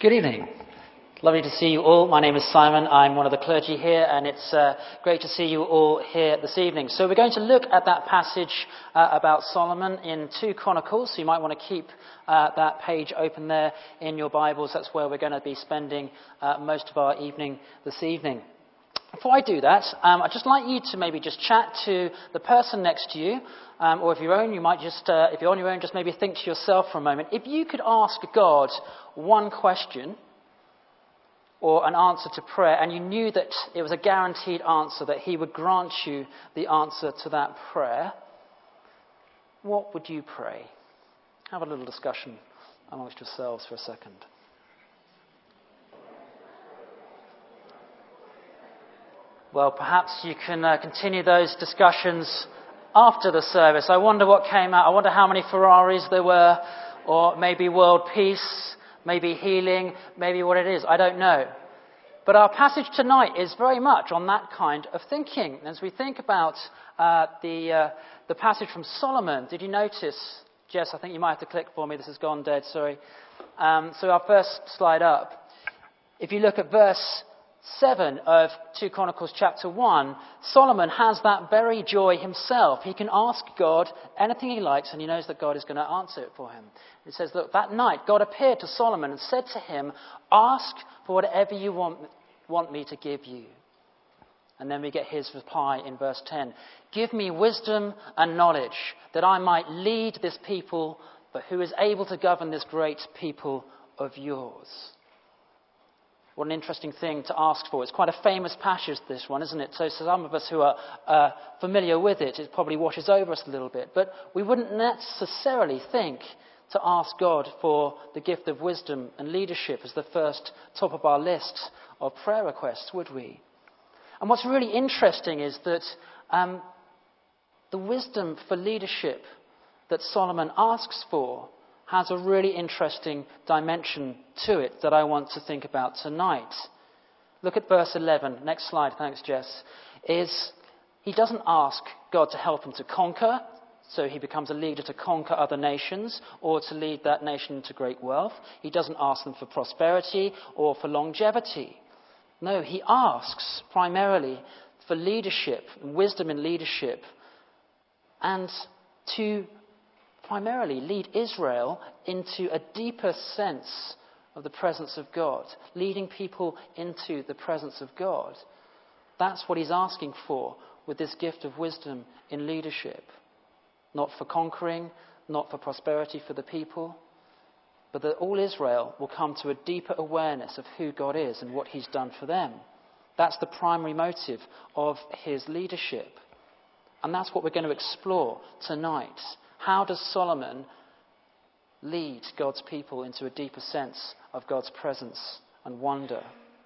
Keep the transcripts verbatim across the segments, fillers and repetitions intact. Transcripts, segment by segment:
Good evening. Lovely to see you all. My name is Simon. I'm one of the clergy here, and it's uh, great to see you all here this evening. So we're going to look at that passage uh, about Solomon in two Chronicles. So you might want to keep uh, that page open there in your Bibles. That's where we're going to be spending uh, most of our evening this evening. Before I do that, um, I'd just like you to maybe just chat to the person next to you, um, or if you're on, you might just, uh, if you're on your own, just maybe think to yourself for a moment. If you could ask God one question or an answer to prayer, and you knew that it was a guaranteed answer, that He would grant you the answer to that prayer, what would you pray? Have a little discussion amongst yourselves for a second. Well, perhaps you can uh, continue those discussions after the service. I wonder what came out. I wonder how many Ferraris there were, or maybe world peace, maybe healing, maybe what it is. I don't know. But our passage tonight is very much on that kind of thinking. As we think about uh, the uh, the passage from Solomon, did you notice, Jess, I think you might have to click for me. This has gone dead, sorry. Um, so our first slide up. If you look at verse seven of two Chronicles chapter one, Solomon has that very joy himself. He can ask God anything he likes, and he knows that God is going to answer it for him. It says, look, that night God appeared to Solomon and said to him, ask for whatever you want, want me to give you. And then we get his reply in verse ten. Give me wisdom and knowledge, that I might lead this people, but who is able to govern this great people of yours. What an interesting thing to ask for. It's quite a famous passage, this one, isn't it? So some of us who are uh, familiar with it, it probably washes over us a little bit. But we wouldn't necessarily think to ask God for the gift of wisdom and leadership as the first top of our list of prayer requests, would we? And what's really interesting is that um, the wisdom for leadership that Solomon asks for has a really interesting dimension to it that I want to think about tonight. Look at verse eleven. Next slide, thanks, Jess. Is he doesn't ask God to help him to conquer, so he becomes a leader to conquer other nations or to lead that nation into great wealth. He doesn't ask them for prosperity or for longevity. No, he asks primarily for leadership, wisdom in leadership, and to primarily lead Israel into a deeper sense of the presence of God, leading people into the presence of God. That's what he's asking for with this gift of wisdom in leadership. Not for conquering, not for prosperity for the people, but that all Israel will come to a deeper awareness of who God is and what he's done for them. That's the primary motive of his leadership. And that's what we're going to explore tonight. How does Solomon lead God's people into a deeper sense of God's presence and wonder?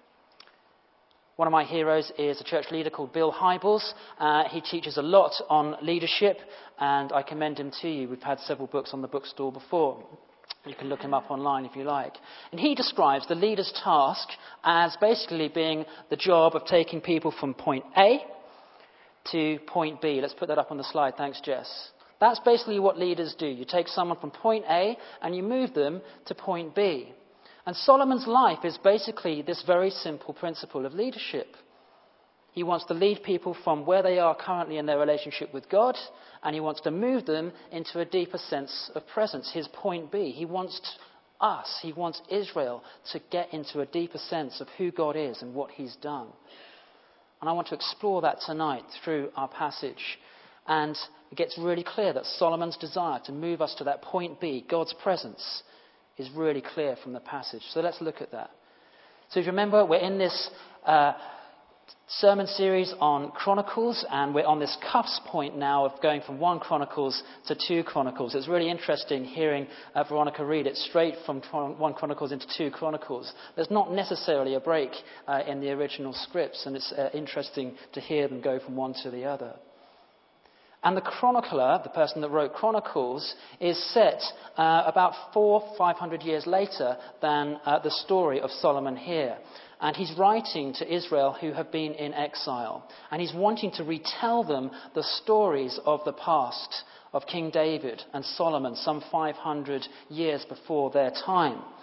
One of my heroes is a church leader called Bill Hybels. Uh, he teaches a lot on leadership, and I commend him to you. We've had several books on the bookstore before. You can look him up online if you like. And he describes the leader's task as basically being the job of taking people from point A to point B. Let's put that up on the slide. Thanks, Jess. That's basically what leaders do. You take someone from point A and you move them to point B. And Solomon's life is basically this very simple principle of leadership. He wants to lead people from where they are currently in their relationship with God, and he wants to move them into a deeper sense of presence, his point B. He wants us, he wants Israel to get into a deeper sense of who God is and what he's done. And I want to explore that tonight through our passage. And it gets really clear that Solomon's desire to move us to that point B, God's presence, is really clear from the passage. So let's look at that. So if you remember, we're in this uh, sermon series on Chronicles, and we're on this cusp point now of going from one Chronicles to two Chronicles. It's really interesting hearing uh, Veronica read it straight from one Chronicles into two Chronicles. There's not necessarily a break uh, in the original scripts, and it's uh, interesting to hear them go from one to the other. And the chronicler, the person that wrote Chronicles, is set uh, about four, five hundred years later than uh, the story of Solomon here. And he's writing to Israel who have been in exile. And he's wanting to retell them the stories of the past of King David and Solomon some five hundred years before their time.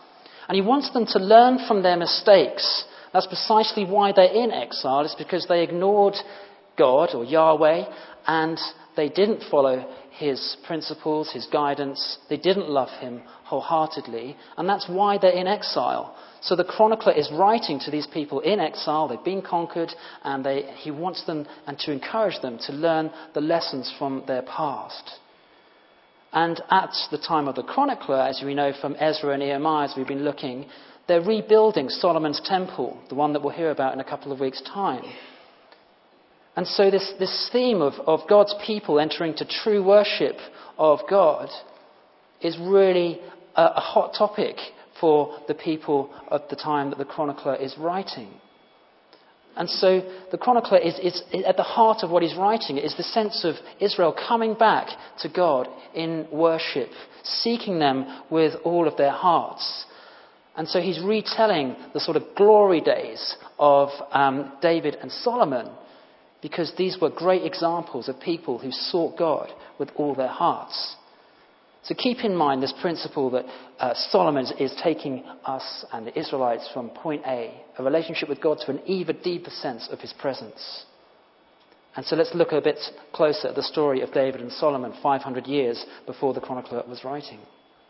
And he wants them to learn from their mistakes. That's precisely why they're in exile. It's because they ignored God or Yahweh, and they didn't follow his principles, his guidance. They didn't love him wholeheartedly, and that's why they're in exile. So the chronicler is writing to these people in exile. They've been conquered, and they, he wants them and to encourage them to learn the lessons from their past. And at the time of the chronicler, as we know from Ezra and Nehemiah, as we've been looking, they're rebuilding Solomon's temple, the one that we'll hear about in a couple of weeks' time. And so this, this theme of, of God's people entering to true worship of God is really a, a hot topic for the people at the time that the chronicler is writing. And so the chronicler is, is, is at the heart of what he's writing is the sense of Israel coming back to God in worship, seeking them with all of their hearts. And so he's retelling the sort of glory days of um, David and Solomon, because these were great examples of people who sought God with all their hearts. So keep in mind this principle that uh, Solomon is taking us and the Israelites from point A, a relationship with God, to an even deeper sense of his presence. And so let's look a bit closer at the story of David and Solomon five hundred years before the chronicler was writing.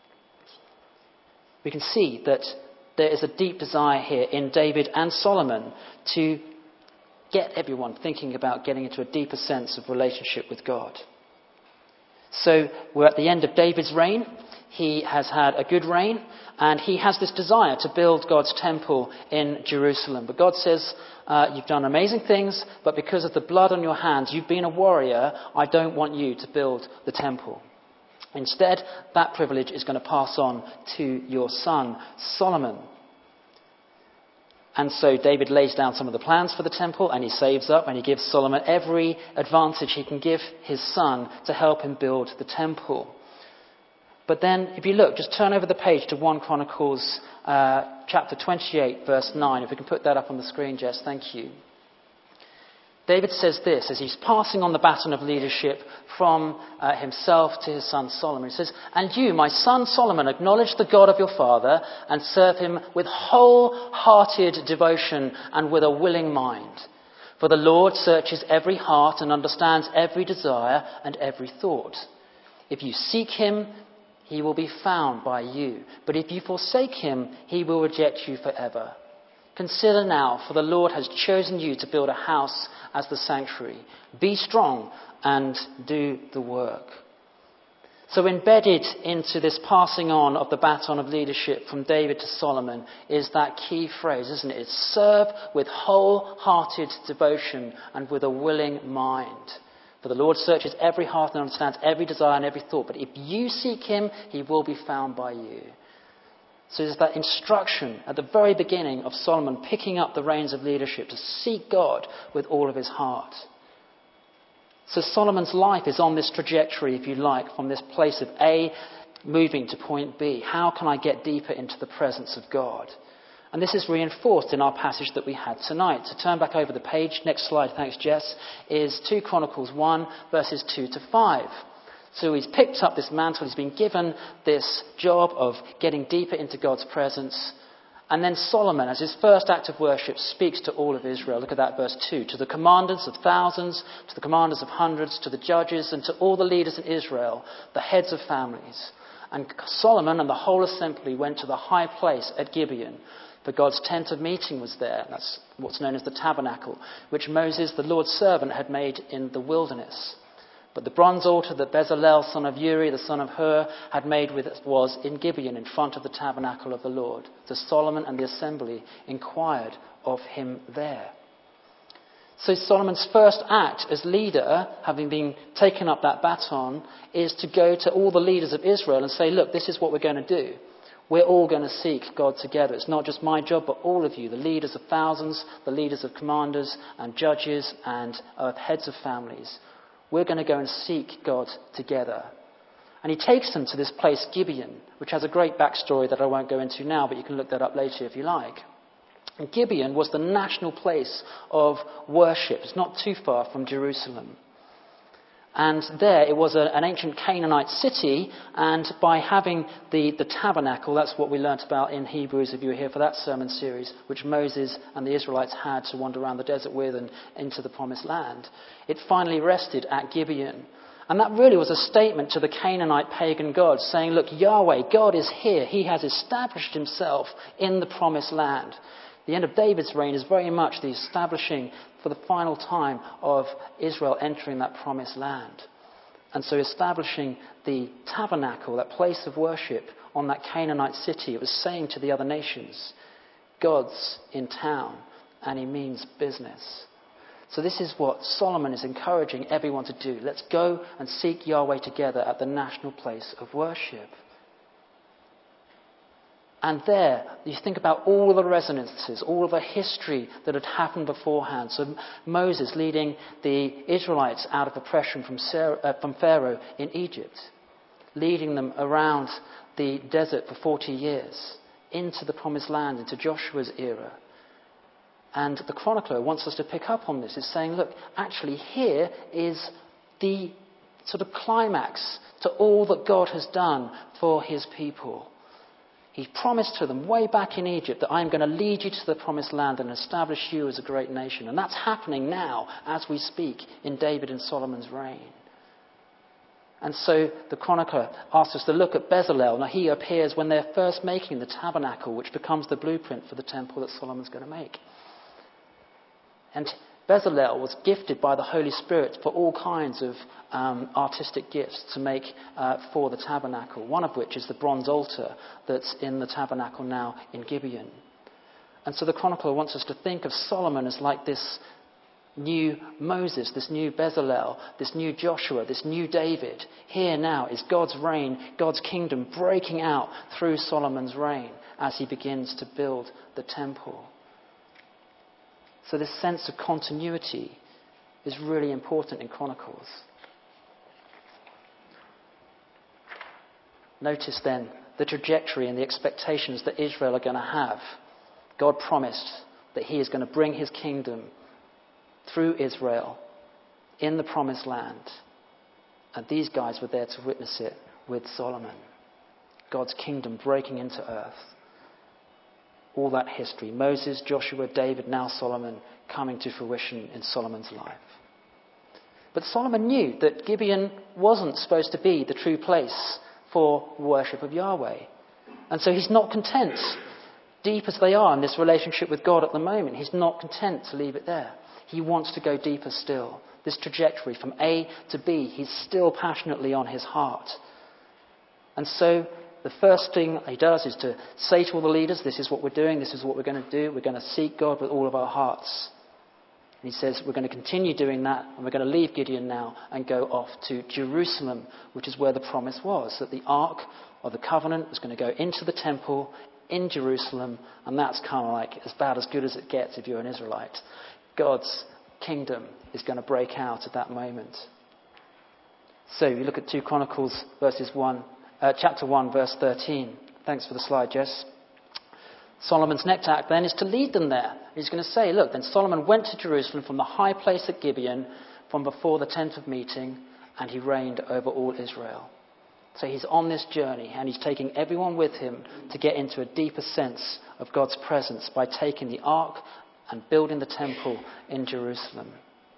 We can see that there is a deep desire here in David and Solomon to get everyone thinking about getting into a deeper sense of relationship with God. So we're at the end of David's reign. He has had a good reign, and he has this desire to build God's temple in Jerusalem. But God says, uh, you've done amazing things, but because of the blood on your hands, you've been a warrior, I don't want you to build the temple. Instead, that privilege is going to pass on to your son, Solomon. And so David lays down some of the plans for the temple, and he saves up, and he gives Solomon every advantage he can give his son to help him build the temple. But then, if you look, just turn over the page to First Chronicles uh, chapter twenty-eight, verse nine. If we can put that up on the screen, Jess, thank you. David says this as he's passing on the baton of leadership from uh, himself to his son Solomon. He says, "And you, my son Solomon, acknowledge the God of your father and serve him with wholehearted devotion and with a willing mind. For the Lord searches every heart and understands every desire and every thought. If you seek him, he will be found by you. But if you forsake him, he will reject you forever. Consider now, for the Lord has chosen you to build a house as the sanctuary. Be strong and do the work." So embedded into this passing on of the baton of leadership from David to Solomon is that key phrase, isn't it? It's serve with wholehearted devotion and with a willing mind. For the Lord searches every heart and understands every desire and every thought. But if you seek him, he will be found by you. So there's that instruction at the very beginning of Solomon picking up the reins of leadership to seek God with all of his heart. So Solomon's life is on this trajectory, if you like, from this place of A moving to point B. How can I get deeper into the presence of God? And this is reinforced in our passage that we had tonight. To turn back over the page, next slide, thanks Jess, is Second Chronicles one, verses two to five. So he's picked up this mantle, he's been given this job of getting deeper into God's presence. And then Solomon, as his first act of worship, speaks to all of Israel. Look at that, verse two. To the commanders of thousands, to the commanders of hundreds, to the judges, and to all the leaders in Israel, the heads of families. And Solomon and the whole assembly went to the high place at Gibeon, for God's tent of meeting was there. That's what's known as the tabernacle, which Moses, the Lord's servant, had made in the wilderness. But the bronze altar that Bezalel, son of Uri, the son of Hur, had made with it was in Gibeon in front of the tabernacle of the Lord. So Solomon and the assembly inquired of him there. So Solomon's first act as leader, having been taken up that baton, is to go to all the leaders of Israel and say, look, this is what we're going to do. We're all going to seek God together. It's not just my job, but all of you, the leaders of thousands, the leaders of commanders and judges and uh, heads of families. We're going to go and seek God together. And he takes them to this place, Gibeon, which has a great backstory that I won't go into now, but you can look that up later if you like. And Gibeon was the national place of worship. It's not too far from Jerusalem. And there it was a, an ancient Canaanite city, and by having the, the tabernacle, that's what we learnt about in Hebrews, if you were here for that sermon series, which Moses and the Israelites had to wander around the desert with and into the promised land. It finally rested at Gibeon. And that really was a statement to the Canaanite pagan gods, saying, look, Yahweh, God is here. He has established himself in the promised land. The end of David's reign is very much the establishing for the final time of Israel entering that promised land. And so establishing the tabernacle, that place of worship on that Canaanite city, it was saying to the other nations, God's in town and he means business. So this is what Solomon is encouraging everyone to do. Let's go and seek Yahweh together at the national place of worship. And there, you think about all the resonances, all of the history that had happened beforehand. So Moses leading the Israelites out of oppression from, Sarah, uh, from Pharaoh in Egypt, leading them around the desert for forty years, into the promised land, into Joshua's era. And the chronicler wants us to pick up on this. It's saying, look, actually here is the sort of climax to all that God has done for his people. He promised to them way back in Egypt that I'm going to lead you to the promised land and establish you as a great nation. And that's happening now as we speak in David and Solomon's reign. And so the chronicler asks us to look at Bezalel. Now he appears when they're first making the tabernacle, which becomes the blueprint for the temple that Solomon's going to make. And Bezalel was gifted by the Holy Spirit for all kinds of um, artistic gifts to make uh, for the tabernacle, one of which is the bronze altar that's in the tabernacle now in Gibeon. And so the chronicler wants us to think of Solomon as like this new Moses, this new Bezalel, this new Joshua, this new David. Here now is God's reign, God's kingdom breaking out through Solomon's reign as he begins to build the temple. So this sense of continuity is really important in Chronicles. Notice then the trajectory and the expectations that Israel are going to have. God promised that he is going to bring his kingdom through Israel in the promised land. And these guys were there to witness it with Solomon. God's kingdom breaking into earth. All that history, Moses, Joshua, David, now Solomon, coming to fruition in Solomon's life. But Solomon knew that Gibeon wasn't supposed to be the true place for worship of Yahweh. And so he's not content, deep as they are in this relationship with God at the moment, he's not content to leave it there. He wants to go deeper still. This trajectory from A to B, he's still passionately on his heart. And so the first thing he does is to say to all the leaders, this is what we're doing, this is what we're going to do. We're going to seek God with all of our hearts. And he says we're going to continue doing that, and we're going to leave Gibeon now and go off to Jerusalem, which is where the promise was, that the Ark of the Covenant was going to go into the temple in Jerusalem, and that's kind of like as bad as good as it gets if you're an Israelite. God's kingdom is going to break out at that moment. So you look at two Chronicles verses one. Uh, chapter one, verse thirteen. Thanks for the slide, Jess. Solomon's next act then is to lead them there. He's going to say, look, then Solomon went to Jerusalem from the high place at Gibeon, from before the tent of meeting, and he reigned over all Israel. So he's on this journey, and he's taking everyone with him to get into a deeper sense of God's presence by taking the ark and building the temple in Jerusalem.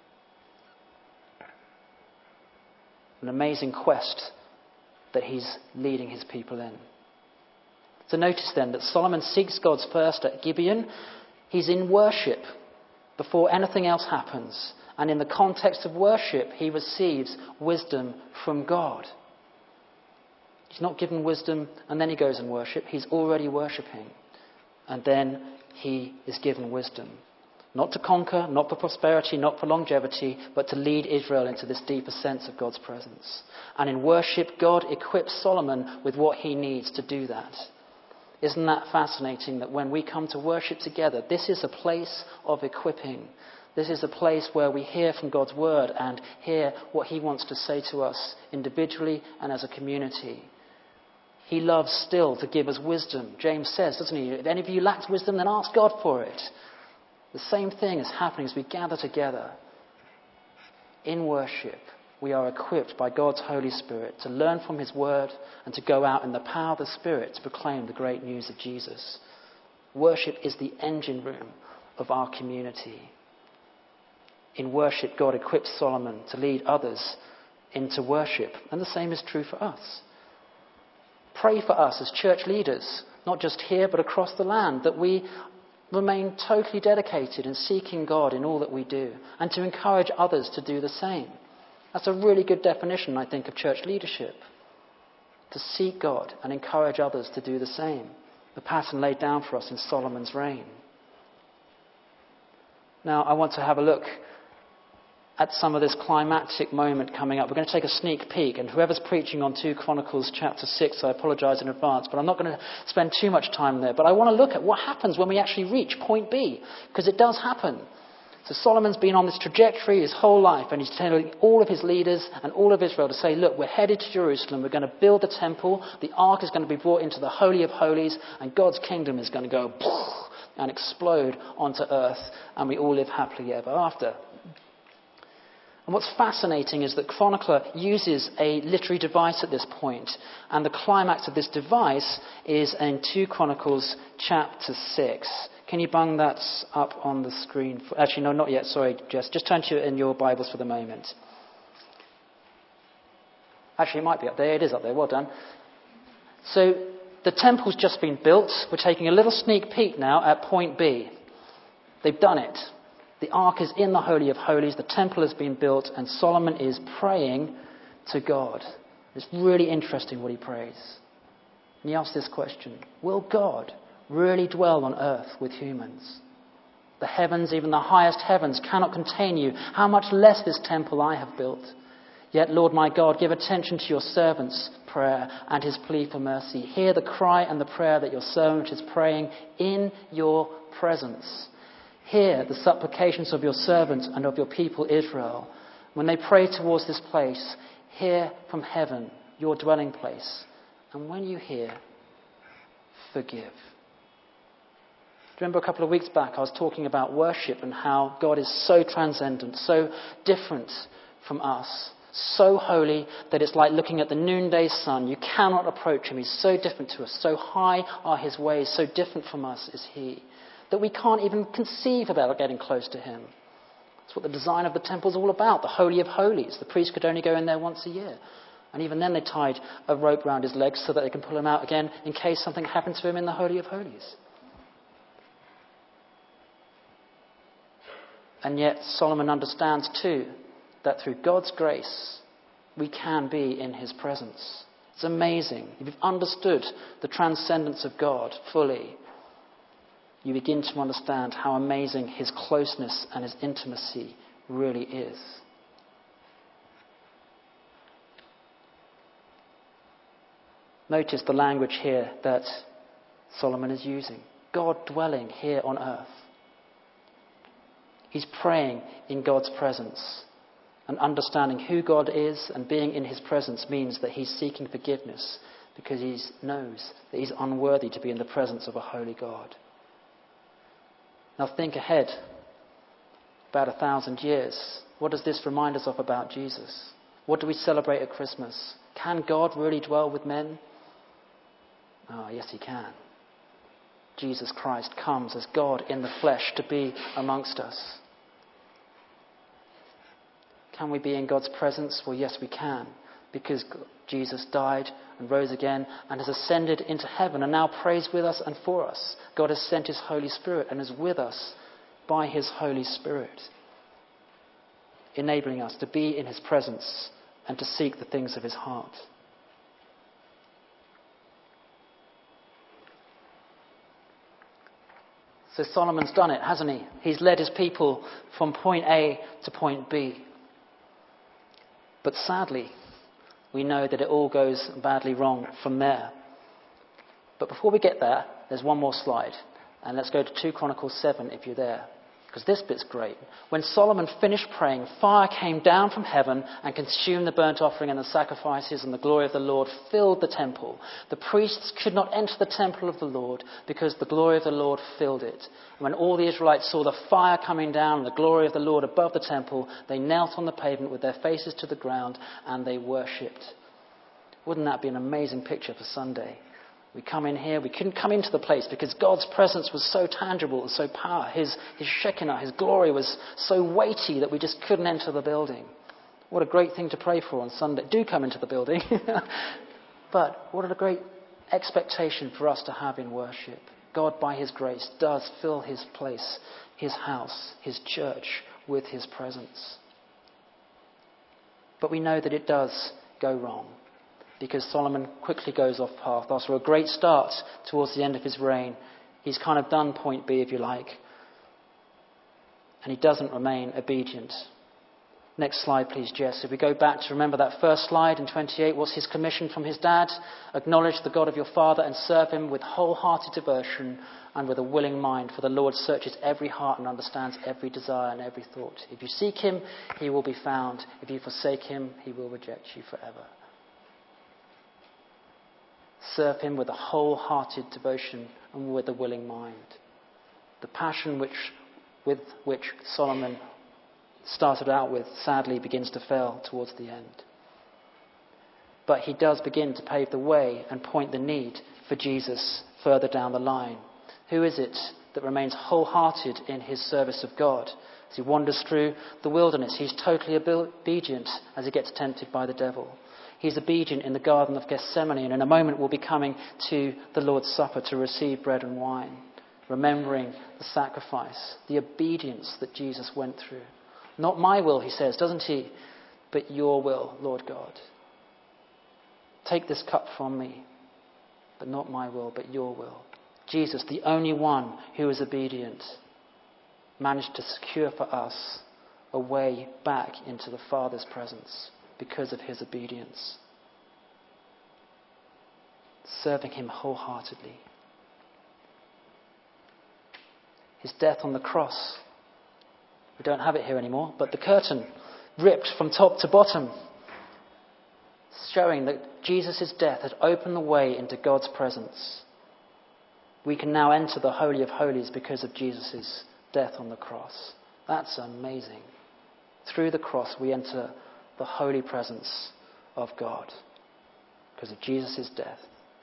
An amazing quest that he's leading his people in. So notice then that Solomon seeks God's first at Gibeon. He's in worship before anything else happens. And in the context of worship, he receives wisdom from God. He's not given wisdom and then he goes and worship. He's already worshipping. And then he is given wisdom. Not to conquer, not for prosperity, not for longevity, but to lead Israel into this deeper sense of God's presence. And in worship, God equips Solomon with what he needs to do that. Isn't that fascinating that when we come to worship together, this is a place of equipping. This is a place where we hear from God's word and hear what he wants to say to us individually and as a community. He loves still to give us wisdom. James says, doesn't he? If any of you lacks wisdom, then ask God for it. The same thing is happening as we gather together in worship, we are equipped by God's Holy Spirit to learn from his word and to go out in the power of the Spirit to proclaim the great news of Jesus. Worship is the engine room of our community. In worship, God equips Solomon to lead others into worship, and the same is true for us. Pray for us as church leaders, not just here but across the land, that we remain totally dedicated in seeking God in all that we do, and to encourage others to do the same. That's a really good definition, I think, of church leadership. To seek God and encourage others to do the same. The pattern laid down for us in Solomon's reign. Now, I want to have a look at some of this climactic moment coming up. We're going to take a sneak peek, and whoever's preaching on Second Chronicles chapter six, I apologise in advance, but I'm not going to spend too much time there. But I want to look at what happens when we actually reach point B, because it does happen. So Solomon's been on this trajectory his whole life, and he's telling all of his leaders and all of Israel to say, look, we're headed to Jerusalem, we're going to build the temple, the ark is going to be brought into the Holy of Holies, and God's kingdom is going to go and explode onto earth, and we all live happily ever after. And what's fascinating is that Chronicler uses a literary device at this point, and the climax of this device is in Second Chronicles chapter six. Can you bung that up on the screen? For, actually, no, not yet. Sorry, Jess. Just turn to it in your Bibles for the moment. Actually, it might be up there. It is up there. Well done. So the temple's just been built. We're taking a little sneak peek now at point B. They've done it. The ark is in the Holy of Holies. The temple has been built, and Solomon is praying to God. It's really interesting what he prays. And he asks this question: will God really dwell on earth with humans? The heavens, even the highest heavens, cannot contain you. How much less this temple I have built? Yet, Lord my God, give attention to your servant's prayer and his plea for mercy. Hear the cry and the prayer that your servant is praying in your presence. Hear the supplications of your servant and of your people Israel. When they pray towards this place, hear from heaven, your dwelling place. And when you hear, forgive. Remember a couple of weeks back I was talking about worship and how God is so transcendent, so different from us, so holy that it's like looking at the noonday sun. You cannot approach him. He's so different to us. So high are his ways, so different from us is he, that we can't even conceive about getting close to him. That's what the design of the temple is all about, the Holy of Holies. The priest could only go in there once a year. And even then they tied a rope round his legs so that they can pull him out again in case something happened to him in the Holy of Holies. And yet Solomon understands too that through God's grace we can be in his presence. It's amazing. If you've understood the transcendence of God fully, you begin to understand how amazing his closeness and his intimacy really is. Notice the language here that Solomon is using. God dwelling here on earth. He's praying in God's presence, and understanding who God is and being in his presence means that he's seeking forgiveness because he knows that he's unworthy to be in the presence of a holy God. Now think ahead about a thousand years. What does this remind us of about Jesus? What do we celebrate at Christmas? Can God really dwell with men? Oh, yes, he can. Jesus Christ comes as God in the flesh to be amongst us. Can we be in God's presence? Well, yes, we can, because Jesus died and rose again and has ascended into heaven and now prays with us and for us. God has sent his Holy Spirit and is with us by his Holy Spirit, enabling us to be in his presence and to seek the things of his heart. So Solomon's done it, hasn't he? He's led his people from point A to point B. But sadly, we know that it all goes badly wrong from there. But before we get there, there's one more slide. And let's go to Second Chronicles seven if you're there. Because this bit's great. When Solomon finished praying, fire came down from heaven and consumed the burnt offering and the sacrifices, and the glory of the Lord filled the temple. The priests could not enter the temple of the Lord because the glory of the Lord filled it. And when all the Israelites saw the fire coming down and the glory of the Lord above the temple, they knelt on the pavement with their faces to the ground and they worshipped. Wouldn't that be an amazing picture for Sunday? We come in here, we couldn't come into the place because God's presence was so tangible and so powerful. His, his Shekinah, his glory was so weighty that we just couldn't enter the building. What a great thing to pray for on Sunday. Do come into the building. But what a great expectation for us to have in worship. God, by his grace, does fill his place, his house, his church with his presence. But we know that it does go wrong, because Solomon quickly goes off path. After a great start towards the end of his reign, he's kind of done point B, if you like. And he doesn't remain obedient. Next slide, please, Jess. If we go back to remember that first slide in twenty-eight, what's his commission from his dad? Acknowledge the God of your father and serve him with wholehearted devotion and with a willing mind, for the Lord searches every heart and understands every desire and every thought. If you seek him, he will be found. If you forsake him, he will reject you forever. Serve him with a wholehearted devotion and with a willing mind. The passion which, with which Solomon started out with sadly begins to fail towards the end. But he does begin to pave the way and point the need for Jesus further down the line. Who is it that remains wholehearted in his service of God? As he wanders through the wilderness, he's totally obedient as he gets tempted by the devil. He's obedient in the Garden of Gethsemane, and in a moment we'll be coming to the Lord's Supper to receive bread and wine, remembering the sacrifice, the obedience that Jesus went through. Not my will, he says, doesn't he? But your will, Lord God. Take this cup from me, but not my will, but your will. Jesus, the only one who is obedient, managed to secure for us a way back into the Father's presence because of his obedience. Serving him wholeheartedly. His death on the cross. We don't have it here anymore, but the curtain ripped from top to bottom, showing that Jesus' death had opened the way into God's presence. We can now enter the Holy of Holies because of Jesus' death on the cross. That's amazing. Through the cross we enter the holy presence of God because of Jesus' death,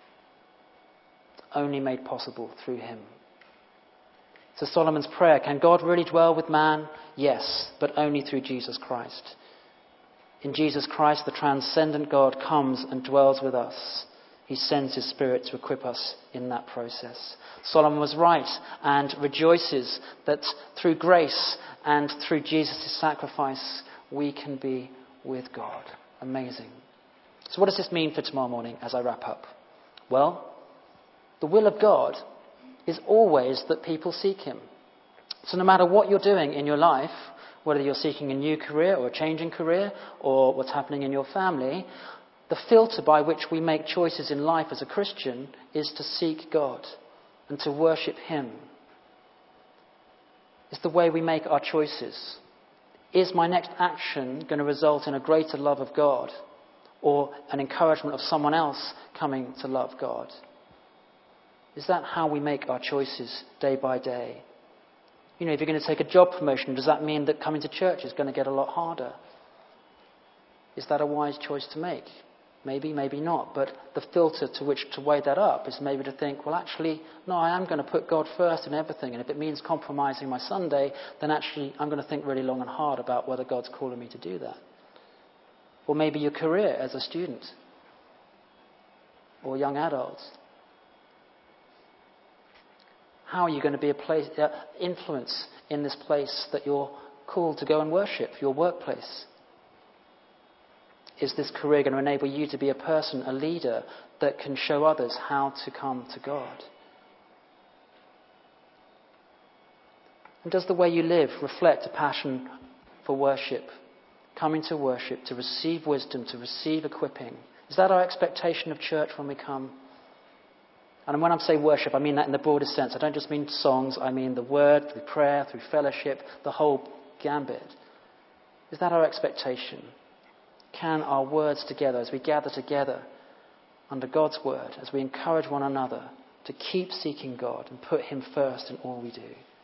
only made possible through him. So Solomon's prayer, can God really dwell with man? Yes, but only through Jesus Christ. In Jesus Christ, the transcendent God comes and dwells with us. He sends his Spirit to equip us in that process. Solomon was right and rejoices that through grace and through Jesus' sacrifice, we can be with God. Amazing. So what does this mean for tomorrow morning as I wrap up? Well, the will of God is always that people seek him. So no matter what you're doing in your life, whether you're seeking a new career or a changing career or what's happening in your family, the filter by which we make choices in life as a Christian is to seek God and to worship him. It's the way we make our choices. Is my next action going to result in a greater love of God or an encouragement of someone else coming to love God? Is that how we make our choices day by day? You know, if you're going to take a job promotion, does that mean that coming to church is going to get a lot harder? Is that a wise choice to make? Maybe, maybe not. But the filter to which to weigh that up is maybe to think, well, actually, no, I am going to put God first in everything. And if it means compromising my Sunday, then actually I'm going to think really long and hard about whether God's calling me to do that. Or maybe your career as a student or young adult. How are you going to be a place, uh, influence in this place that you're called to go and worship, your workplace? Is this career going to enable you to be a person, a leader, that can show others how to come to God? And does the way you live reflect a passion for worship, coming to worship, to receive wisdom, to receive equipping? Is that our expectation of church when we come? And when I say worship, I mean that in the broadest sense. I don't just mean songs, I mean the word, through prayer, through fellowship, the whole gambit. Is that our expectation? Can our words together, as we gather together under God's word, as we encourage one another to keep seeking God and put him first in all we do?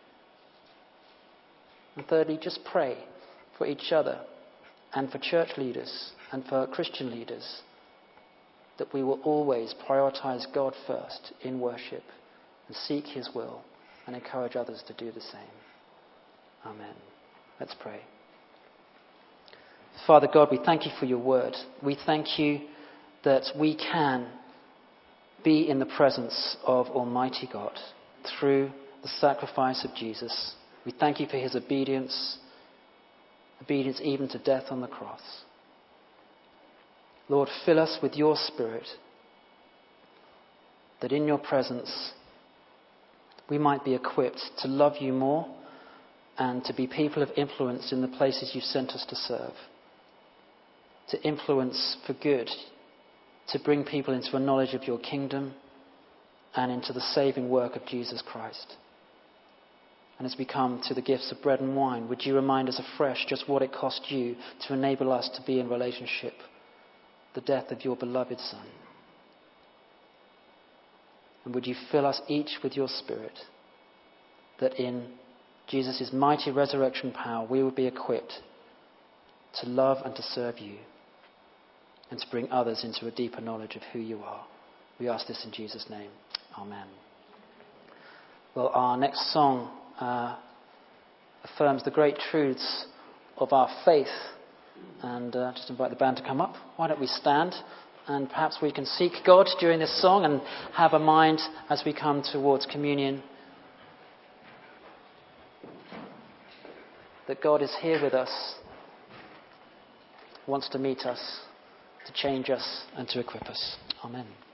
And thirdly, just pray for each other and for church leaders and for Christian leaders, that we will always prioritize God first in worship and seek his will and encourage others to do the same. Amen. Let's pray. Father God, we thank you for your word. We thank you that we can be in the presence of Almighty God through the sacrifice of Jesus. We thank you for his obedience, obedience even to death on the cross. Lord, fill us with your Spirit, that in your presence we might be equipped to love you more and to be people of influence in the places you've sent us to serve. To influence for good, to bring people into a knowledge of your kingdom and into the saving work of Jesus Christ. And as we come to the gifts of bread and wine, would you remind us afresh just what it cost you to enable us to be in relationship, the death of your beloved Son. And would you fill us each with your Spirit, that in Jesus' mighty resurrection power we would be equipped to love and to serve you, and to bring others into a deeper knowledge of who you are. We ask this in Jesus' name. Amen. Well, our next song uh, affirms the great truths of our faith. And uh, just invite the band to come up. Why don't we stand, and perhaps we can seek God during this song and have a mind as we come towards communion that God is here with us, wants to meet us, to change us and to equip us. Amen.